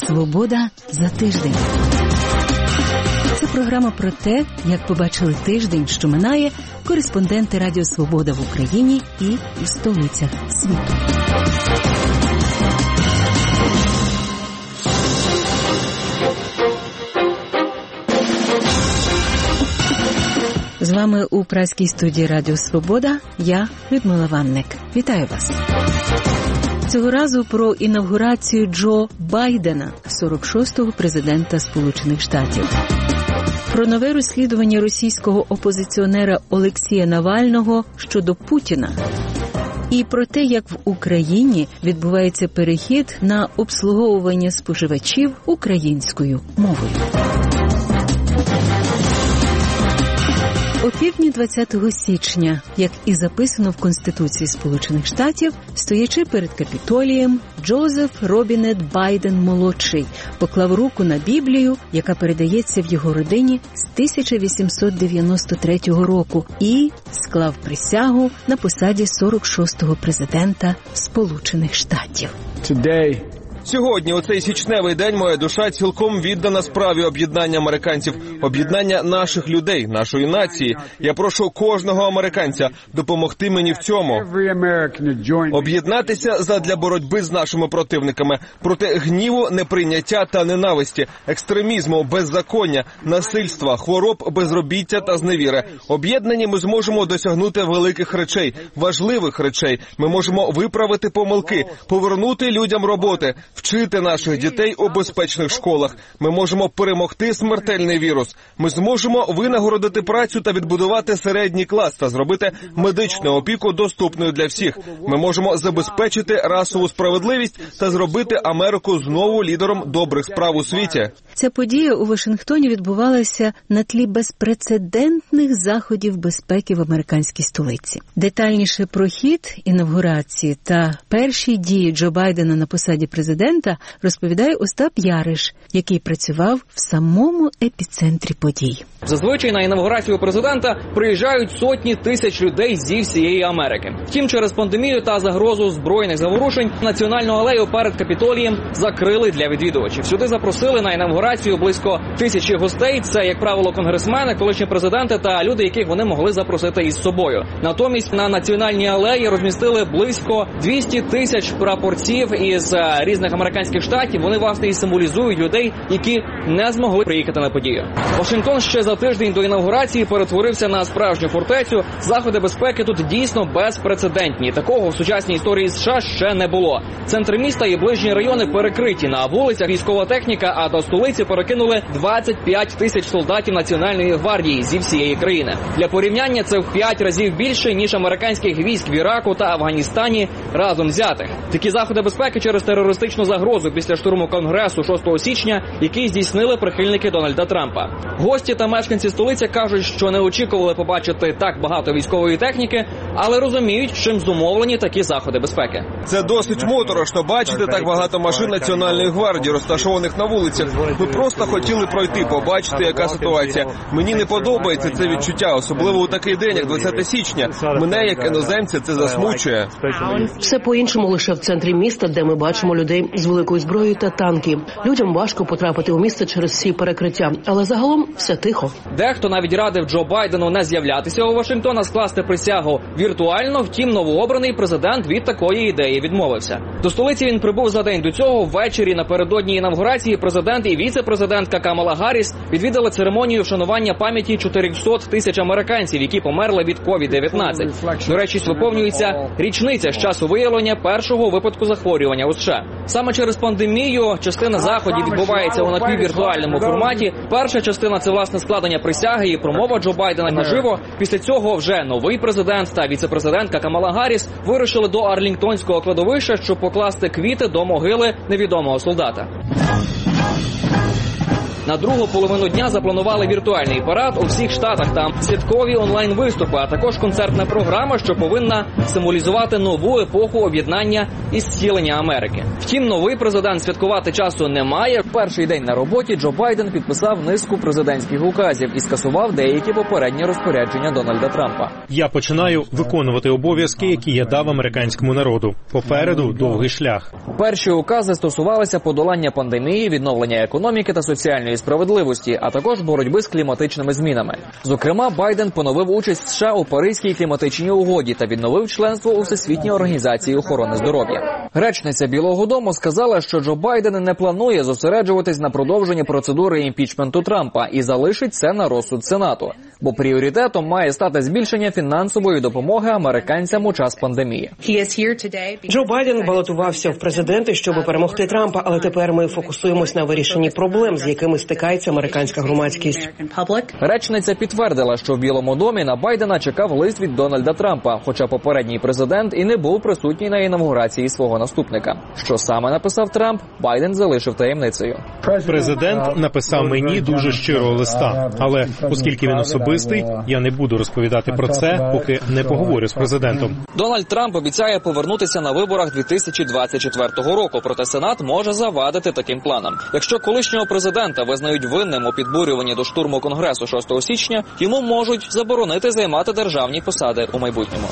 Свобода за тиждень. Це програма про те, як побачили тиждень, що минає, кореспонденти Радіо Свобода в Україні і у столицях світу. З вами у празькій студії Радіо Свобода я, Людмила Ванник. Вітаю вас. Цього разу про інавгурацію Джо Байдена, 46-го президента Сполучених Штатів. Про нове розслідування російського опозиціонера Олексія Навального щодо Путіна. І про те, як в Україні відбувається перехід на обслуговування споживачів українською мовою. Опівдні 20 січня, як і записано в Конституції Сполучених Штатів, стоячи перед Капітолієм, Джозеф Робінет Байден-молодший поклав руку на Біблію, яка передається в його родині з 1893 року, і склав присягу на посаді 46-го президента Сполучених Штатів. Сьогодні, у цей січневий день, моя душа цілком віддана справі об'єднання американців, об'єднання наших людей, нашої нації. Я прошу кожного американця допомогти мені в цьому. Об'єднатися задля боротьби з нашими противниками, проти гніву, неприйняття та ненависті, екстремізму, беззаконня, насильства, хвороб, безробіття та зневіри. Об'єднані ми зможемо досягнути великих речей, важливих речей. Ми можемо виправити помилки, повернути людям роботи, вчити наших дітей у безпечних школах. Ми можемо перемогти смертельний вірус. Ми зможемо винагородити працю та відбудувати середній клас та зробити медичну опіку доступною для всіх. Ми можемо забезпечити расову справедливість та зробити Америку знову лідером добрих справ у світі. Ця подія у Вашингтоні відбувалася на тлі безпрецедентних заходів безпеки в американській столиці. Детальніше про хід інавгурації та перші дії Джо Байдена на посаді президента розповідає Остап Яриш, який працював в самому епіцентрі подій. Зазвичай на інавгурацію президента приїжджають сотні тисяч людей зі всієї Америки. Втім, через пандемію та загрозу збройних заворушень національну алею перед Капітолієм закрили для відвідувачів. Сюди запросили на інавгурацію близько 1000 гостей. Це, як правило, конгресмени, колишні президенти та люди, яких вони могли запросити із собою. Натомість на національній алеї розмістили близько 200 тисяч прапорців із різних американських штатів. Вони, власне, і символізують людей, які не змогли приїхати на подію. Вашингтон ще за тиждень до інавгурації перетворився на справжню фортецю. Заходи безпеки тут дійсно безпрецедентні. Такого в сучасній історії США ще не було. Центр міста і ближні райони перекриті. На вулицях військова техніка, а до столиці перекинули 25 тисяч солдатів Національної гвардії зі всієї країни. Для порівняння це в 5 разів більше, ніж американських військ в Іраку та Афганістані разом взятих. Такі заходи безпеки через терористичну загрозу після штурму Конгресу 6 січня, який здійснили прихильники Дональда Трампа. Гості та мешканці столиці кажуть, що не очікували побачити так багато військової техніки, але розуміють, чим зумовлені такі заходи безпеки. Це досить моторошно бачити так багато машин Національної гвардії, розташованих на вулицях. Ми просто хотіли пройти, побачити, яка ситуація. Мені не подобається це відчуття, особливо у такий день, як 20 січня. Мене, як іноземця, це засмучує. Все по-іншому лише в центрі міста, де ми бачимо людей з великою зброєю та танки. Людям важко потрапити у місце через всі перекриття, але загалом все тихо. Дехто навіть радив Джо Байдену не з'являтися у Вашингтон, а скласти присягу віртуально, втім новообраний президент від такої ідеї відмовився. До столиці він прибув за день до цього. Ввечері напередодні інавгурації президент і віце-президентка Камала Гарріс відвідали церемонію вшанування пам'яті 400 тисяч американців, які померли від COVID-19. До речі, виповнюється річниця з часу виявлення першого випадку захворювання у США. Саме через пандемію частина заходів відбувається у напіввіртуальному форматі. Перша частина – це, власне, складення присяги і промова Джо Байдена наживо. Після цього вже новий президент та віце-президентка Камала Гарріс вирушили до Арлінгтонського кладовища, щоб покласти квіти до могили невідомого солдата. На другу половину дня запланували віртуальний парад у всіх штатах, там святкові онлайн-виступи, а також концертна програма, що повинна символізувати нову епоху об'єднання і зцілення Америки. Втім, новий президент святкувати часу не має. В перший день на роботі Джо Байден підписав низку президентських указів і скасував деякі попередні розпорядження Дональда Трампа. Я починаю виконувати обов'язки, які я дав американському народу. Попереду довгий шлях. Перші укази стосувалися подолання пандемії, відновлення економіки та соціальної справедливості, а також боротьби з кліматичними змінами. Зокрема, Байден поновив участь США у Паризькій кліматичній угоді та відновив членство у Всесвітній організації охорони здоров'я. Речниця Білого дому сказала, що Джо Байден не планує зосереджуватись на продовженні процедури імпічменту Трампа і залишить це на розсуд Сенату, бо пріоритетом має стати збільшення фінансової допомоги американцям у час пандемії. Джо Байден балотувався в президенти, щоб перемогти Трампа, але тепер ми фокусуємось на вирішенні проблем, з якими стикається американська громадськість. Речниця підтвердила, що в Білому домі на Байдена чекав лист від Дональда Трампа, хоча попередній президент і не був присутній на інавгурації свого наступника. Що саме написав Трамп, Байден залишив таємницею. Президент написав мені дуже щирого листа, але оскільки він особистий, я не буду розповідати про це, поки не поговорю з президентом. Дональд Трамп обіцяє повернутися на виборах 2024 року, проте Сенат може завадити таким планам. Якщо колишнього президента визнають винним у підбурюванні до штурму Конгресу 6 січня, йому можуть заборонити займати державні посади у майбутньому.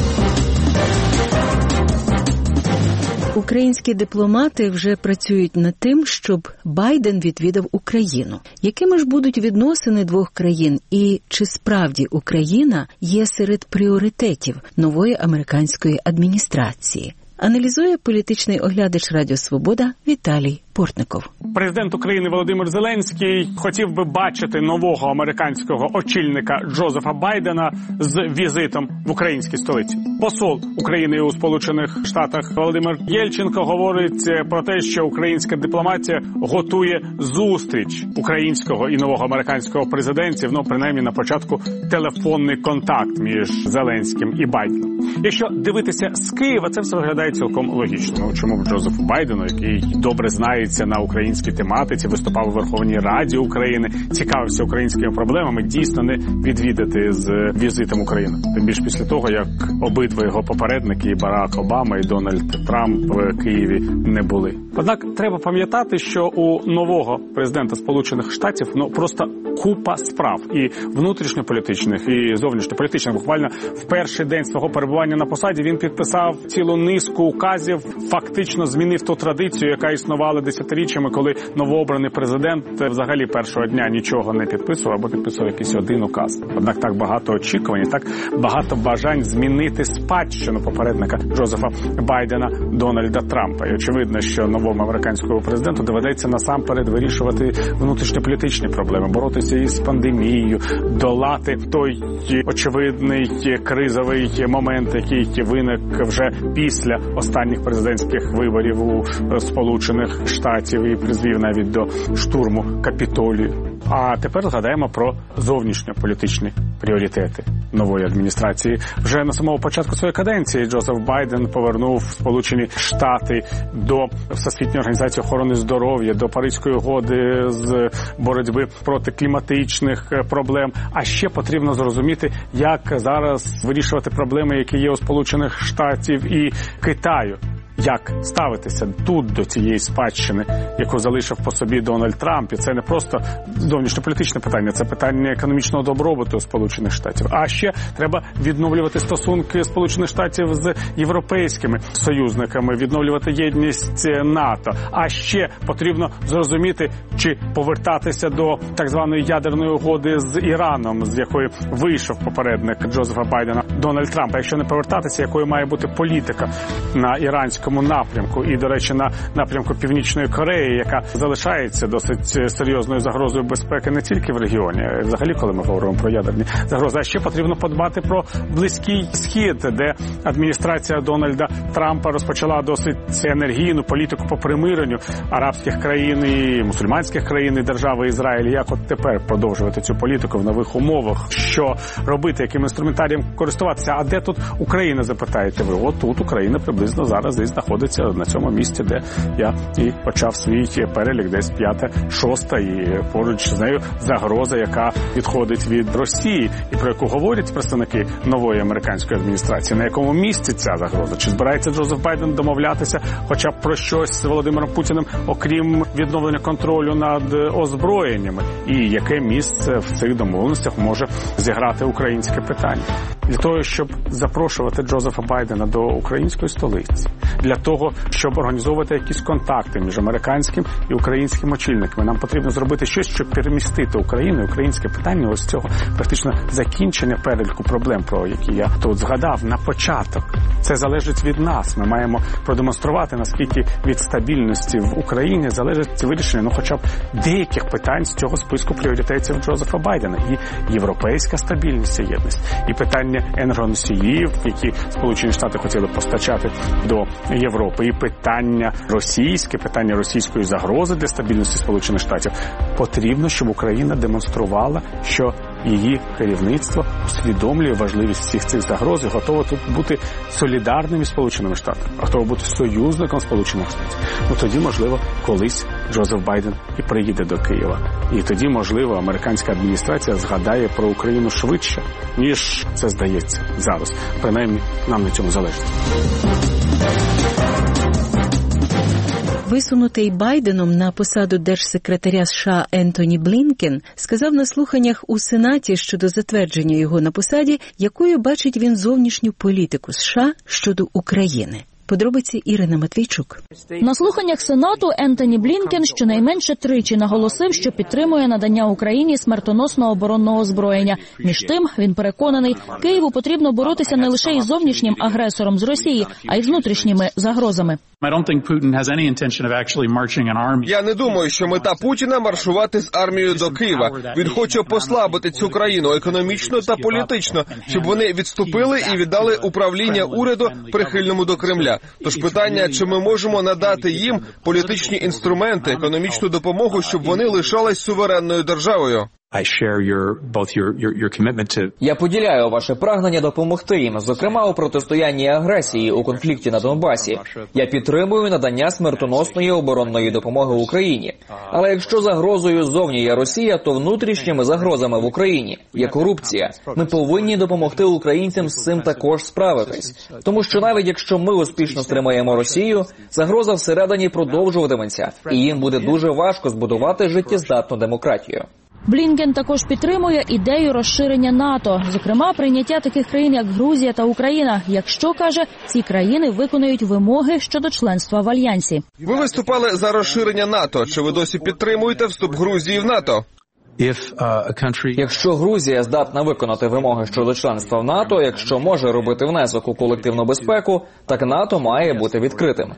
Українські дипломати вже працюють над тим, щоб Байден відвідав Україну. Якими ж будуть відносини двох країн і чи справді Україна є серед пріоритетів нової американської адміністрації? Аналізує політичний оглядач Радіо Свобода Віталій Портников. Президент України Володимир Зеленський хотів би бачити нового американського очільника Джозефа Байдена з візитом в українській столиці. Посол України у Сполучених Штатах Володимир Єльченко говорить про те, що українська дипломатія готує зустріч українського і нового американського президентів, принаймні на початку телефонний контакт між Зеленським і Байденом. Якщо дивитися з Києва, це все виглядає цілком логічно. Чому б Джозефу Байдену, який добре знається на українській тематиці, виступав у Верховній Раді України, цікавився українськими проблемами, дійсно не відвідати з візитом Україну. Тим більше після того, як обидва його попередники, і Барак Обама, і Дональд Трамп в Києві не були. Однак треба пам'ятати, що у нового президента Сполучених Штатів просто купа справ і внутрішньополітичних, і зовнішньополітичних. Буквально в перший день свого перебування на посаді він підписав цілу низку указів, фактично змінив ту традицію, яка існувала десятиріччями, коли новообраний президент взагалі першого дня нічого не підписував або підписував якийсь один указ. Однак так багато очікувань, так багато бажань змінити спадщину попередника Джозефа Байдена Дональда Трампа. І очевидно, що новому американському президенту доведеться насамперед вирішувати внутрішньополітичні проблеми, боротися із пандемією, долати той очевидний кризовий момент, який виник вже після останніх президентських виборів у Сполучених Штатів і призвів навіть до штурму Капітолію. А тепер згадаємо про зовнішньополітичні пріоритети нової адміністрації. Вже на самому початку своєї каденції Джозеф Байден повернув Сполучені Штати до Всесвітньої організації охорони здоров'я, до Паризької угоди з боротьби проти кліматичних проблем. А ще потрібно зрозуміти, як зараз вирішувати проблеми, які є у Сполучених Штатів і Китаю. Як ставитися тут до цієї спадщини, яку залишив по собі Дональд Трамп. І це не просто зовнішньополітичне питання, це питання економічного добробуту Сполучених Штатів. А ще треба відновлювати стосунки Сполучених Штатів з європейськими союзниками, відновлювати єдність НАТО. А ще потрібно зрозуміти, чи повертатися до так званої ядерної угоди з Іраном, з якої вийшов попередник Джозефа Байдена Дональд Трамп. А якщо не повертатися, якою має бути політика на іранському напрямку і, до речі, на напрямку Північної Кореї, яка залишається досить серйозною загрозою безпеки не тільки в регіоні, а взагалі, коли ми говоримо про ядерні загрози. А ще потрібно подбати про Близький Схід, де адміністрація Дональда Трампа розпочала досить енергійну політику по примиренню арабських країн і мусульманських країн і держави Ізраїль. Як от тепер продовжувати цю політику в нових умовах? Що робити? Яким інструментарієм користуватися? А де тут Україна, запитаєте ви? От тут Україна приблизно зараз десь знаходиться на цьому місці, де я і почав свій перелік, десь 5-6, і поруч з нею загроза, яка відходить від Росії, і про яку говорять представники нової американської адміністрації. На якому місці ця загроза? Чи збирається Джозеф Байден домовлятися хоча б про щось з Володимиром Путіним, окрім відновлення контролю над озброєннями? І яке місце в цих домовленостях може зіграти українське питання? Для того, щоб запрошувати Джозефа Байдена до української столиці, для того, щоб організовувати якісь контакти між американським і українським очільниками, нам потрібно зробити щось, щоб перемістити Україну і українське питання ось цього практично закінчення переліку проблем, про які я тут згадав, на початок. Це залежить від нас. Ми маємо продемонструвати, наскільки від стабільності в Україні залежить вирішення, хоча б деяких питань з цього списку пріоритетів Джозефа Байдена. І європейська стабільність і єдність, і питання енергоносіїв, які Сполучені Штати хотіли постачати до Європи, і питання російської загрози для стабільності Сполучених Штатів. Потрібно, щоб Україна демонструвала, що її керівництво усвідомлює важливість всіх цих загроз і готово тут бути солідарним із Сполученими Штатами, готово бути союзником Сполучених Штатів. Тоді, можливо, колись Джозеф Байден і приїде до Києва. І тоді, можливо, американська адміністрація згадає про Україну швидше, ніж це здається зараз. Принаймні, нам на цьому залежить. Висунутий Байденом на посаду держсекретаря США Ентоні Блінкен сказав на слуханнях у Сенаті щодо затвердження його на посаді, якою бачить він зовнішню політику США щодо України. Подробиці Ірина Матвійчук. На слуханнях Сенату Ентоні Блінкен щонайменше тричі наголосив, що підтримує надання Україні смертоносного оборонного озброєння. Між тим, він переконаний, Києву потрібно боротися не лише із зовнішнім агресором з Росії, а й внутрішніми загрозами. Я не думаю, що мета Путіна маршувати з армією до Києва. Він хоче послабити цю країну економічно та політично, щоб вони відступили і віддали управління уряду прихильному до Кремля. Тож питання, чи ми можемо надати їм політичні інструменти, економічну допомогу, щоб вони лишались суверенною державою. Я поділяю ваше прагнення допомогти їм, зокрема у протистоянні агресії у конфлікті на Донбасі. Я підтримую надання смертоносної оборонної допомоги Україні. Але якщо загрозою ззовні є Росія, то внутрішніми загрозами в Україні є корупція. Ми повинні допомогти українцям з цим також справитись. Тому що навіть якщо ми успішно стримаємо Росію, загроза всередині продовжуватиметься, і їм буде дуже важко збудувати життєздатну демократію. Блінкен також підтримує ідею розширення НАТО, зокрема прийняття таких країн, як Грузія та Україна, якщо, каже, ці країни виконують вимоги щодо членства в Альянсі. Ви виступали за розширення НАТО. Чи ви досі підтримуєте вступ Грузії в НАТО? Якщо Грузія здатна виконати вимоги щодо членства в НАТО, якщо може робити внесок у колективну безпеку, так НАТО має бути відкритим.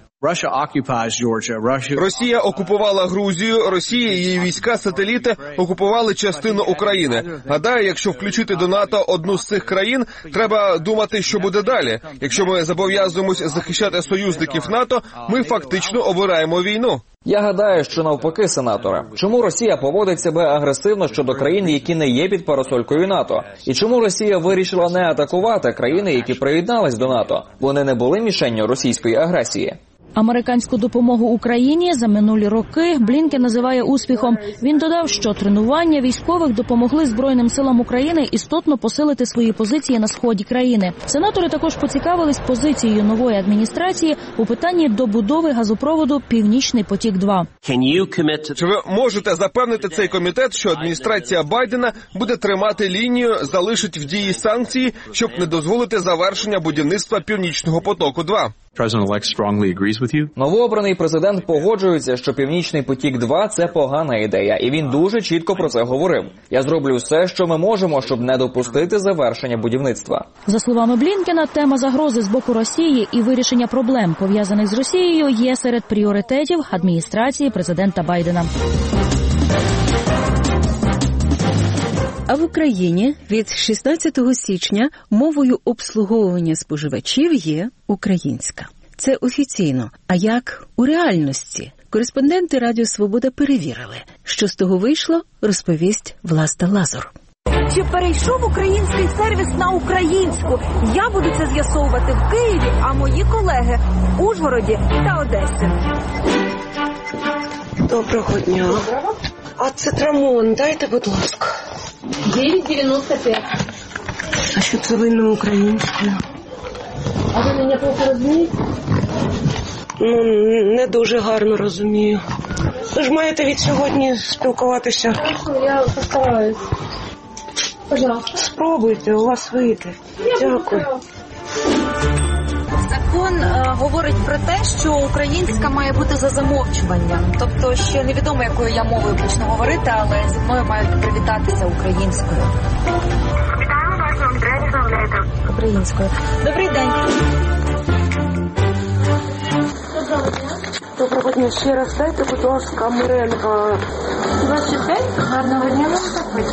Росія окупувала Грузію, Росія і її війська-сателіти окупували частину України. Гадаю, якщо включити до НАТО одну з цих країн, треба думати, що буде далі. Якщо ми зобов'язуємось захищати союзників НАТО, ми фактично обираємо війну. Я гадаю, що навпаки, сенаторе. Чому Росія поводить себе агресивно щодо країн, які не є під парасолькою НАТО? І чому Росія вирішила не атакувати країни, які приєднались до НАТО? Вони не були мішенню російської агресії. Американську допомогу Україні за минулі роки Блінкен називає успіхом. Він додав, що тренування військових допомогли Збройним силам України істотно посилити свої позиції на сході країни. Сенатори також поцікавились позицією нової адміністрації у питанні добудови газопроводу «Північний потік-2». Чи ви можете запевнити цей комітет, що адміністрація Байдена буде тримати лінію, залишить в дії санкції, щоб не дозволити завершення будівництва «Північного потоку-2»? Новообраний президент погоджується, що «Північний потік-2» – це погана ідея, і він дуже чітко про це говорив. Я зроблю все, що ми можемо, щоб не допустити завершення будівництва. За словами Блінкена, тема загрози з боку Росії і вирішення проблем, пов'язаних з Росією, є серед пріоритетів адміністрації президента Байдена. А в Україні від 16 січня мовою обслуговування споживачів є українська. Це офіційно. А як у реальності? Кореспонденти Радіо Свобода перевірили. Що з того вийшло, розповість Власта Лазур. Чи перейшов український сервіс на українську? Я буду це з'ясовувати в Києві, а мої колеги – в Ужгороді та Одесі. Доброго дня. А цитрамон дайте, будь ласка. 9,95. А що це ви на українською? А ви мене плохо розумієте? Ну, не дуже гарно розумію. Ви ж маєте від сьогодні спілкуватися. Хорошо, я постараюсь. Пожалуйста. Спробуйте, у вас вийде. Дякую. Закон говорить про те, що українська має бути за замовчуванням. Тобто ще невідомо, якою я мовою почну говорити, але зі мною мають привітатися українською. Вітаємо вас, Андрей, розмовляєте. Українською. Добрий день. Доброго дня. Ще раз дайте, будь ласка, меренга. 25. Гарного дня вам.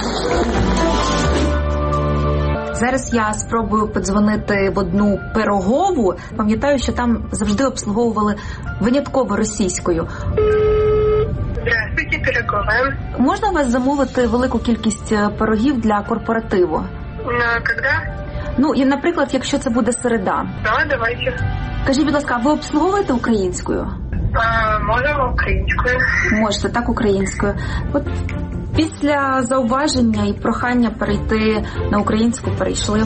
Зараз я спробую подзвонити в одну пирогову. Пам'ятаю, що там завжди обслуговували винятково російською. Здравствуйте, пирогова. Можна у вас замовити велику кількість пирогів для корпоративу? Когда? Ну, і, наприклад, якщо це буде середа. Да, давайте. Кажіть, будь ласка, ви обслуговуєте українською? Можемо українською. Можете, так, українською. От після зауваження і прохання перейти на українську перейшли.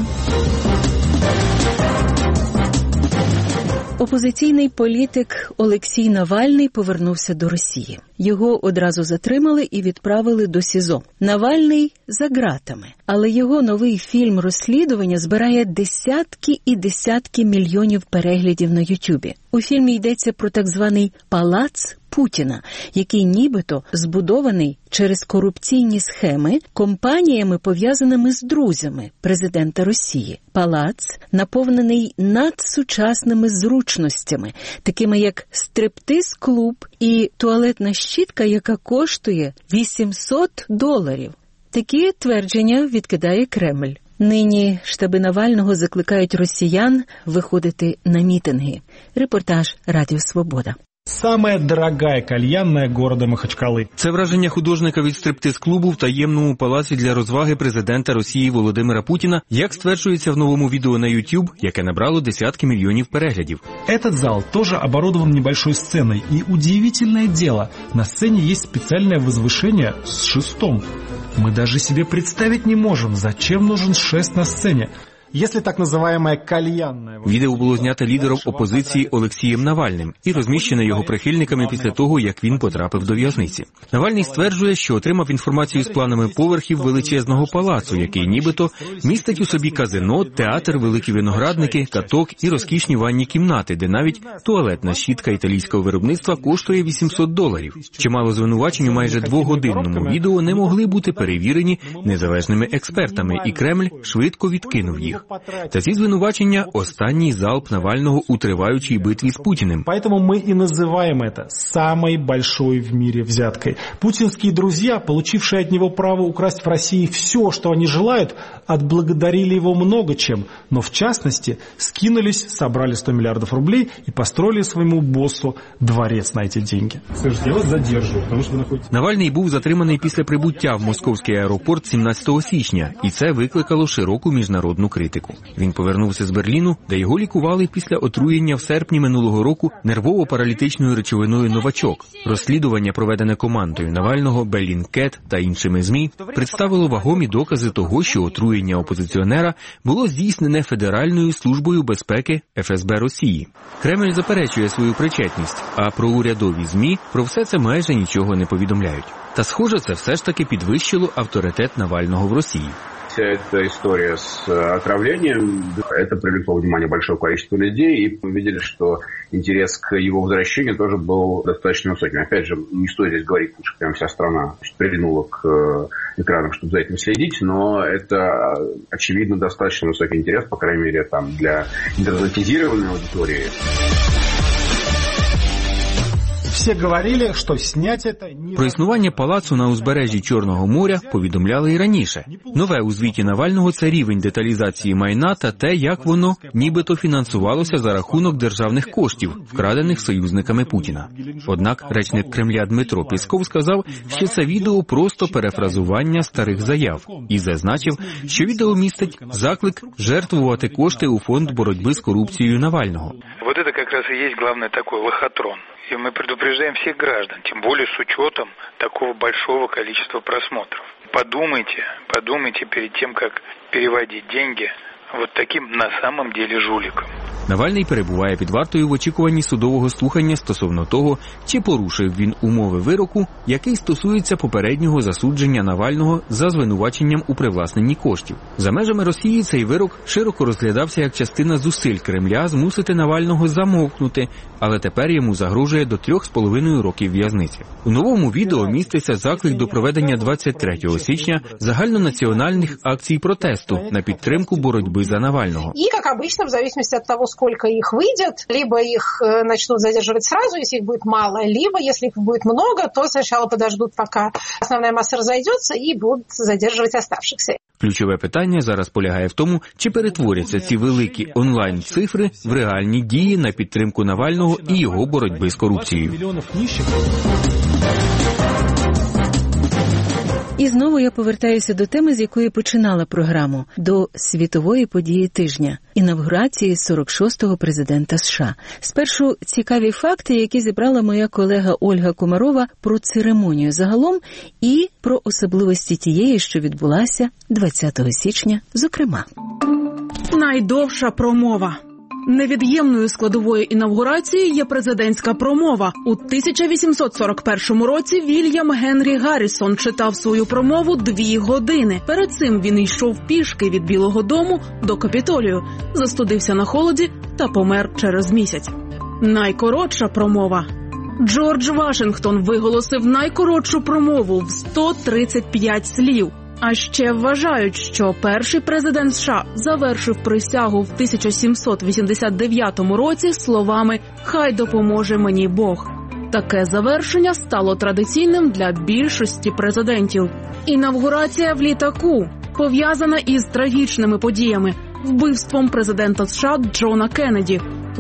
Опозиційний політик Олексій Навальний повернувся до Росії. Його одразу затримали і відправили до СІЗО. Навальний за ґратами, але його новий фільм «Розслідування» збирає десятки і десятки мільйонів переглядів на Ютубі. У фільмі йдеться про так званий «палац Путіна», який нібито збудований через корупційні схеми компаніями, пов'язаними з друзями президента Росії. Палац наповнений надсучасними зручностями, такими як стриптиз-клуб і туалетна щітка, яка коштує $800. Такі твердження відкидає Кремль. Нині штаби Навального закликають росіян виходити на мітинги. Репортаж Радіо Свобода. Самая дорогая кальянная города Махачкалы. Це враження художника від стриптиз-клубу в таємному палаці для розваги президента Росії Володимира Путіна, як стверджується в новому відео на YouTube, яке набрало десятки мільйонів переглядів. Этот зал тоже оборудован небольшой сценой, и удивительное дело, на сцене есть специальное возвышение с шестом. Мы даже себе представить не можем, зачем нужен шест на сцене. Если так называемая кальянная... Відео було знято лідером опозиції Олексієм Навальним і розміщене його прихильниками після того, як він потрапив до в'язниці. Навальний стверджує, що отримав інформацію з планами поверхів величезного палацу, який нібито містить у собі казино, театр, великі виноградники, каток і розкішні ванні кімнати, де навіть туалетна щітка італійського виробництва коштує $800. Чимало звинувачень у майже двогодинному відео не могли бути перевірені незалежними експертами, і Кремль швидко відкинув їх. Та ці звинувачення – останній залп Навального у триваючій битві з Путіним. Поэтому мы и называем это самой большой в мире взяткой. Путинские друзья, получившие от него право украсть в России все, что они желают, отблагодарили его много чем, но в частности скинулись, собрали 100 миллиардов рублей и построили своему боссу дворец на эти деньги. Слушайте, я вас задерживаю, потому что вы находитесь... Навальний був затриманий після прибуття в московський аеропорт 17 січня, і це викликало широку міжнародну критику. Він повернувся з Берліну, де його лікували після отруєння в серпні минулого року нервово-паралітичною речовиною «Новачок». Розслідування, проведене командою Навального, Bellingcat та іншими ЗМІ, представило вагомі докази того, що отруєння опозиціонера було здійснене Федеральною службою безпеки ФСБ Росії. Кремль заперечує свою причетність, а про урядові ЗМІ про все це майже нічого не повідомляють. Та, схоже, це все ж таки підвищило авторитет Навального в Росії. Вся эта история с отравлением, это привлекло внимание большого количества людей, и мы видели, что интерес к его возвращению тоже был достаточно высоким. Опять же, не стоит здесь говорить, что прям вся страна прильнула к экранам, чтобы за этим следить, но это, очевидно, достаточно высокий интерес, по крайней мере, там, для интернетизированной аудитории. Всі говорили, що зняти це не... Про існування палацу на узбережжі Чорного моря повідомляли і раніше. Нове у звіті Навального – це рівень деталізації майна та те, як воно нібито фінансувалося за рахунок державних коштів, вкрадених союзниками Путіна. Однак речник Кремля Дмитро Пєсков сказав, що це відео просто перефразування старих заяв і зазначив, що відео містить заклик жертвувати кошти у фонд боротьби з корупцією Навального. Вот это как раз и есть главный такой лохотрон. И мы предупреждаем всех граждан, тем более с учетом такого большого количества просмотров. Подумайте перед тем, как переводить деньги вот таким на самом деле жуликам. Навальний перебуває під вартою в очікуванні судового слухання стосовно того, чи порушив він умови вироку, який стосується попереднього засудження Навального за звинуваченням у привласненні коштів. За межами Росії цей вирок широко розглядався як частина зусиль Кремля змусити Навального замовкнути, але тепер йому загрожує до 3,5 років в'язниці. У новому відео міститься заклик до проведення 23 січня загальнонаціональних акцій протесту на підтримку боротьби за Навального. И, как обычно, в зависимости от того, сколько их выйдет, либо их начнут задерживать сразу, если их будет мало, либо, если их будет много, то сначала подождут, пока основная масса разойдется, и будут задерживать оставшихся. Ключове питання зараз полягає в тому, чи перетворяться ці великі онлайн-цифри в реальні дії на підтримку Навального і його боротьби з корупцією. І знову я повертаюся до теми, з якої починала програму, до світової події тижня – інавгурації 46-го президента США. Спершу цікаві факти, які зібрала моя колега Ольга Комарова про церемонію загалом і про особливості тієї, що відбулася 20 січня, зокрема. Найдовша промова. Невід'ємною складовою інавгурації є президентська промова. У 1841 році Вільям Генрі Гаррісон читав свою промову 2 години. Перед цим він йшов пішки від Білого дому до Капітолію, застудився на холоді та помер через місяць. Найкоротша промова. Джордж Вашингтон виголосив найкоротшу промову в 135 слів. А ще вважають, що перший президент США завершив присягу в 1789 році словами «Хай допоможе мені Бог». Таке завершення стало традиційним для більшості президентів. Інавгурація в літаку пов'язана із трагічними подіями – вбивством президента США Джона Кеннеді у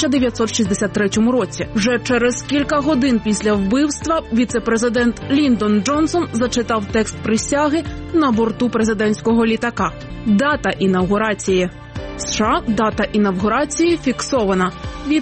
1963 році. Вже через кілька годин після вбивства віце-президент Ліндон Джонсон зачитав текст присяги на борту президентського літака. Дата інавгурації. США дата інавгурації фіксована. Від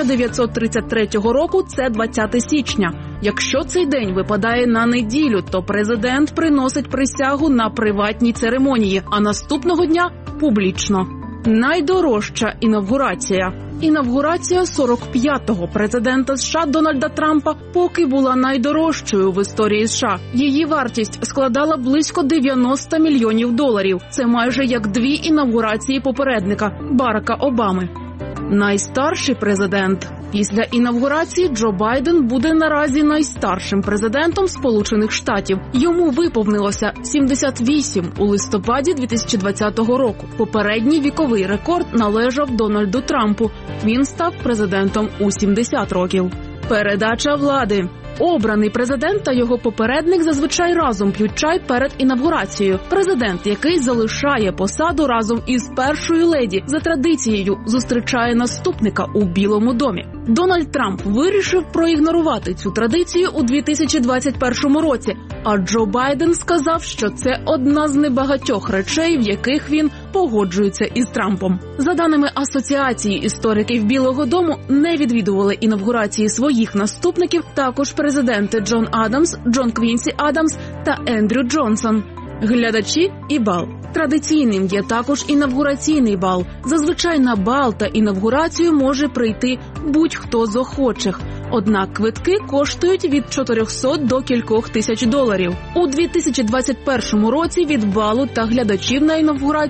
1933 року це 20 січня. Якщо цей день випадає на неділю, то президент приносить присягу на приватній церемонії, а наступного дня – публічно. Найдорожча інавгурація. Інавгурація 45-го президента США Дональда Трампа поки була найдорожчою в історії США. Її вартість складала близько $90 мільйонів. Це майже як 2 інавгурації попередника – Барака Обами. Найстарший президент. Після інавгурації Джо Байден буде наразі найстаршим президентом Сполучених Штатів. Йому виповнилося 78 у листопаді 2020 року. Попередній віковий рекорд належав Дональду Трампу. Він став президентом у 70 років. Передача влади. Обраний президент та його попередник зазвичай разом п'ють чай перед інавгурацією. Президент, який залишає посаду разом із першою леді, за традицією зустрічає наступника у Білому домі. Дональд Трамп вирішив проігнорувати цю традицію у 2021 році, а Джо Байден сказав, що це одна з небагатьох речей, в яких він погоджується із Трампом. За даними Асоціації істориків Білого дому, не відвідували інавгурації своїх наступників також президенти Джон Адамс, Джон Квінсі Адамс та Ендрю Джонсон. Глядачі і бал. Традиційним є також інавгураційний бал. Зазвичай на бал та інавгурацію може прийти будь-хто з охочих. Однак квитки коштують від 400 до кількох тисяч $. У 2021 році від балу та глядачів на інавгурації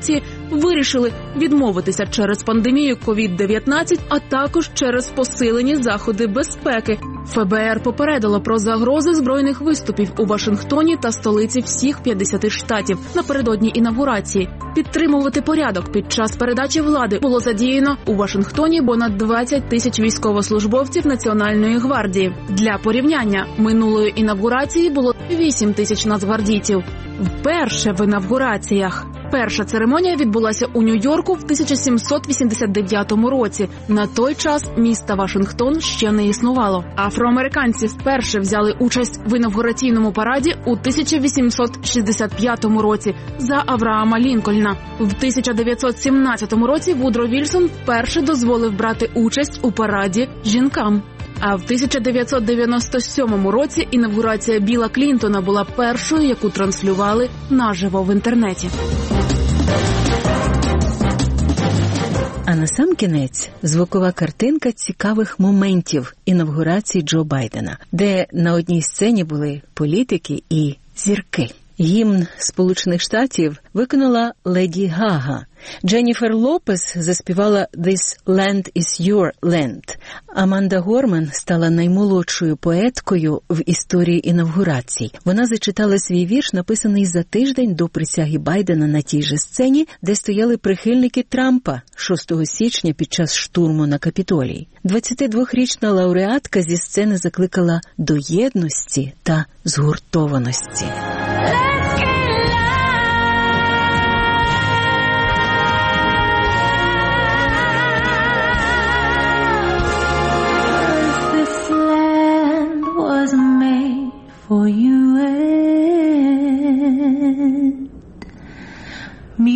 вирішили відмовитися через пандемію COVID-19, а також через посилені заходи безпеки. ФБР попередило про загрози збройних виступів у Вашингтоні та столиці всіх 50 штатів напередодні інавгурації. Підтримувати порядок під час передачі влади було задіяно у Вашингтоні понад 20 тисяч військовослужбовців Національної гвардії. Для порівняння, минулої інавгурації було 8 тисяч нацгвардійців. Вперше в інавгураціях. Перша церемонія відбулася у Нью-Йорку в 1789 році. На той час міста Вашингтон ще не існувало. Афроамериканці вперше взяли участь в інавгураційному параді у 1865 році за Авраама Лінкольна. В 1917 році Вудро Вільсон вперше дозволив брати участь у параді жінкам. А в 1997 році інавгурація Білла Клінтона була першою, яку транслювали наживо в інтернеті. А насамкінець звукова картинка цікавих моментів інавгурації Джо Байдена, де на одній сцені були політики і зірки. Гімн Сполучених Штатів виконала Леді Гага. Дженніфер Лопес заспівала «This land is your land». Аманда Горман стала наймолодшою поеткою в історії інавгурацій. Вона зачитала свій вірш, написаний за тиждень до присяги Байдена на тій же сцені, де стояли прихильники Трампа 6 січня під час штурму на Капітолій. 22-річна лауреатка зі сцени закликала до єдності та згуртованості. For you and me.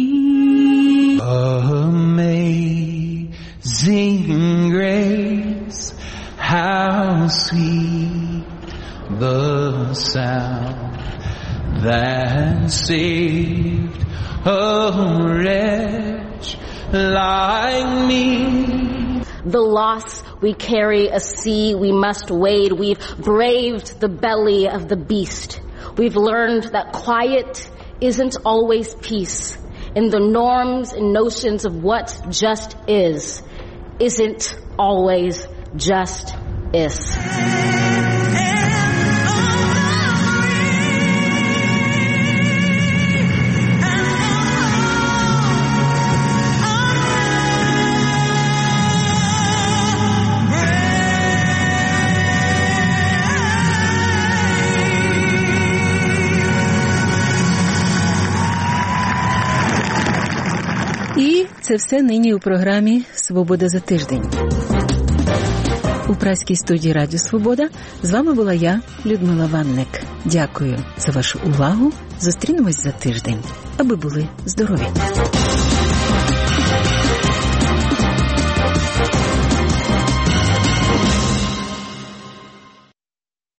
Amazing grace, how sweet the sound that saved a wretch like me. The loss we carry, a sea we must wade. We've braved the belly of the beast. We've learned that quiet isn't always peace. And the norms and notions of what just is isn't always just is. І це все нині у програмі «Свобода за тиждень». У Празькій студії Радіо Свобода з вами була я, Людмила Ванник. Дякую за вашу увагу. Зустрінемось за тиждень, аби були здорові.